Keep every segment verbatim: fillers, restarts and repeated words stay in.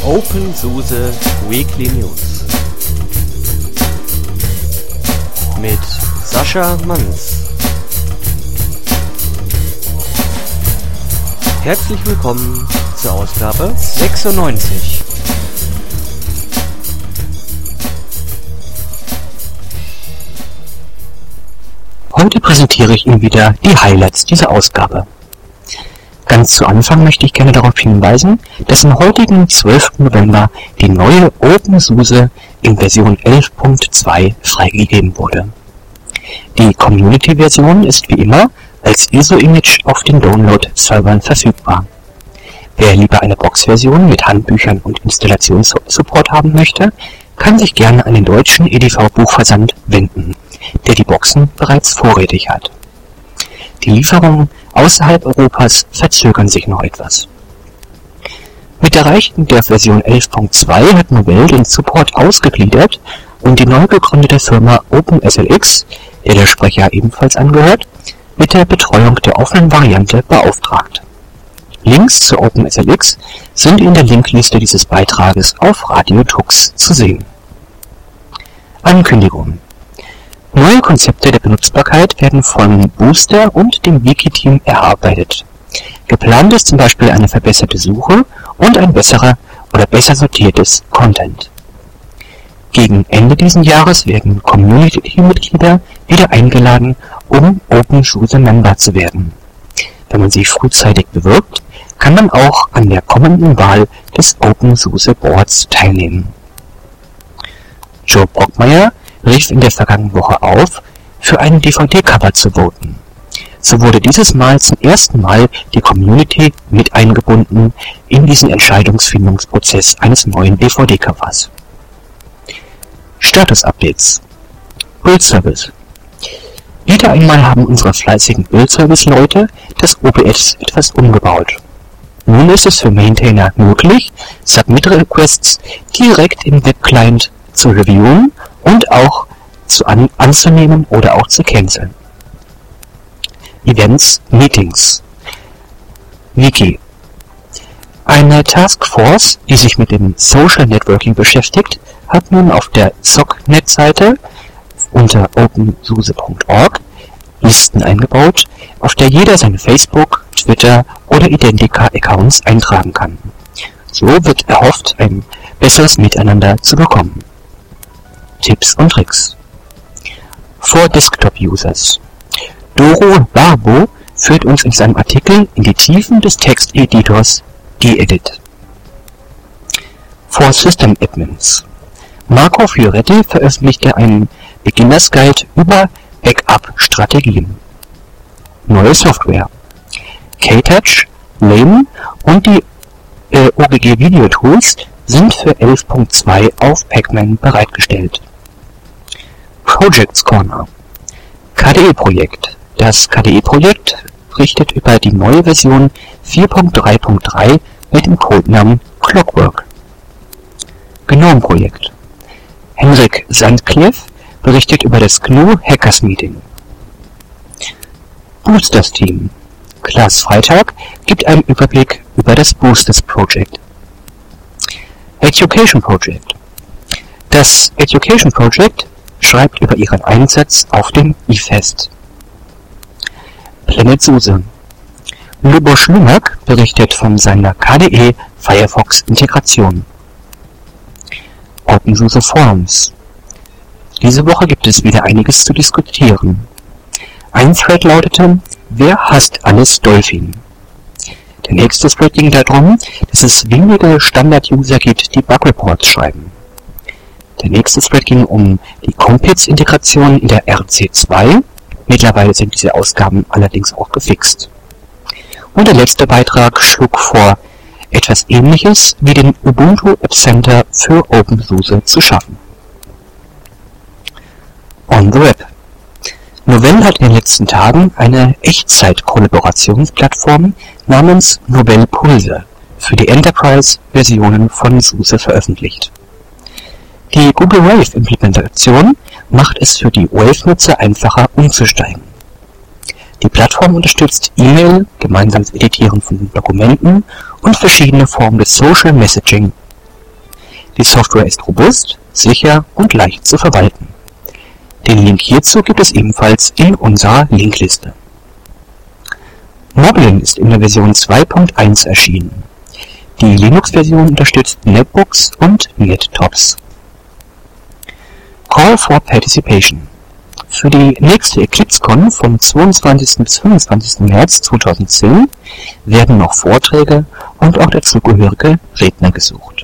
OpenSUSE Weekly News mit Sascha Manns. Herzlich willkommen zur Ausgabe sechsundneunzig. Heute präsentiere ich Ihnen wieder die Highlights dieser Ausgabe. Ganz zu Anfang möchte ich gerne darauf hinweisen, dass am heutigen zwölften November die neue OpenSUSE in Version elf Punkt zwei freigegeben wurde. Die Community-Version ist wie immer als I S O-Image auf den Download-Servern verfügbar. Wer lieber eine Box-Version mit Handbüchern und Installationssupport haben möchte, kann sich gerne an den deutschen E D V-Buchversand wenden, der die Boxen bereits vorrätig hat. Die Lieferungen außerhalb Europas verzögern sich noch etwas. Mit Erreichen der Version elf Punkt zwei hat Novell den Support ausgegliedert und die neu gegründete Firma OpenSLX, der der Sprecher ebenfalls angehört, mit der Betreuung der offenen Variante beauftragt. Links zu OpenSLX sind in der Linkliste dieses Beitrages auf Radio Tux zu sehen. Ankündigungen. Neue Konzepte der Benutzbarkeit werden vom Booster und dem Wiki-Team erarbeitet. Geplant ist zum Beispiel eine verbesserte Suche und ein besserer oder besser sortiertes Content. Gegen Ende dieses Jahres werden Community-Mitglieder wieder eingeladen, um OpenSUSE-Member zu werden. Wenn man sich frühzeitig bewirbt, kann man auch an der kommenden Wahl des OpenSUSE Boards teilnehmen. Joe Brockmeier rief in der vergangenen Woche auf, für einen D V D-Cover zu voten. So wurde dieses Mal zum ersten Mal die Community mit eingebunden in diesen Entscheidungsfindungsprozess eines neuen D V D-Covers. Status-Updates. Build-Service. Wieder einmal haben unsere fleißigen Build-Service-Leute das O B S etwas umgebaut. Nun ist es für Maintainer möglich, Submit-Requests direkt im Web-Client zu reviewen und auch zu an, anzunehmen oder auch zu canceln. Events, Meetings. Wiki. Eine Taskforce, die sich mit dem Social Networking beschäftigt, hat nun auf der S O C-Net-Seite unter OpenSUSE Punkt org Listen eingebaut, auf der jeder seine Facebook, Twitter oder Identica-Accounts eintragen kann. So wird erhofft, ein besseres Miteinander zu bekommen. Tipps und Tricks. For Desktop-Users. Doro Barbo führt uns in seinem Artikel in die Tiefen des Texteditors gedit. For System Admins. Marco Fioretti veröffentlichte einen Beginners Guide über Backup-Strategien. Neue Software. K-Touch, Lame und die äh, O G G Video Tools sind für elf Punkt zwei auf Pacman bereitgestellt. Projects Corner. K D E-Projekt. Das K D E-Projekt berichtet über die neue Version vier Punkt drei Punkt drei mit dem Codenamen Clockwork. GNOME-Projekt. Henrik Sandklev berichtet über das G N U Hackers Meeting. Boosters Team. Klaas Freitag gibt einen Überblick über das Boosters Project. Education Project. Das Education Project schreibt über ihren Einsatz auf dem I-Fest. Planet SUSE. Lubos Lumak berichtet von seiner K D E Firefox Integration. OpenSUSE Forums. Diese Woche gibt es wieder einiges zu diskutieren. Ein Thread lautete: Wer hasst alles Dolphin? Der nächste Thread ging darum, dass es wenige Standard-User gibt, die Bug-Reports schreiben. Der nächste Thread ging um die Compiz-Integration in der R C zwei. Mittlerweile sind diese Ausgaben allerdings auch gefixt. Und der letzte Beitrag schlug vor, etwas Ähnliches wie den Ubuntu App Center für OpenSUSE zu schaffen. On the Web. Novell hat in den letzten Tagen eine Echtzeit-Kollaborationsplattform namens Novell Pulse für die Enterprise-Versionen von SUSE veröffentlicht. Die Google Wave-Implementation macht es für die Wave-Nutzer einfacher umzusteigen. Die Plattform unterstützt E-Mail, gemeinsames Editieren von Dokumenten und verschiedene Formen des Social Messaging Die Software ist robust, sicher und leicht zu verwalten. Den Link hierzu gibt es ebenfalls in unserer Linkliste. Moblin ist in der Version zwei Punkt eins erschienen. Die Linux-Version unterstützt Netbooks und Nettops. Call for Participation. Für die nächste EclipseCon vom zweiundzwanzigsten bis fünfundzwanzigsten März zweitausendzehn werden noch Vorträge und auch dazugehörige Redner gesucht.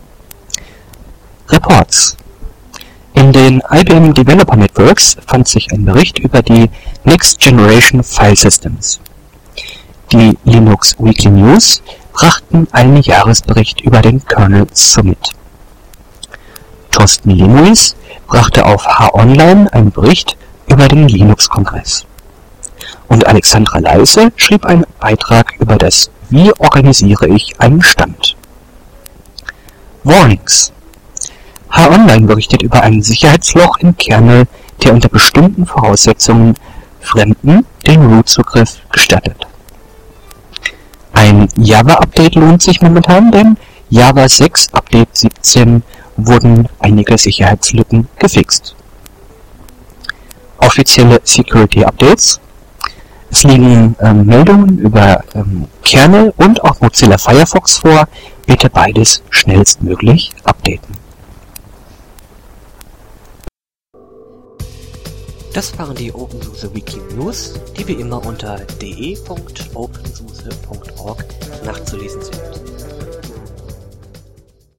Reports. In den I B M Developer Networks fand sich ein Bericht über die Next Generation File Systems. Die Linux Weekly News brachten einen Jahresbericht über den Kernel Summit. Thorsten Lemuis brachte auf H-Online einen Bericht über den Linux-Kongress. Und Alexandra Leise schrieb einen Beitrag über das Wie organisiere ich einen Stand. Warnings. H-Online berichtet über ein Sicherheitsloch im Kernel, der unter bestimmten Voraussetzungen Fremden den Root-Zugriff gestattet. Ein Java-Update lohnt sich momentan, denn Java sechs Update siebzehn wurden einige Sicherheitslücken gefixt. Offizielle Security-Updates. Es liegen ähm, Meldungen über ähm, Kernel und auch Mozilla Firefox vor. Bitte beides schnellstmöglich updaten. Das waren die OpenSUSE Weekly News, die wie immer unter de punkt opensuse punkt org nachzulesen sind.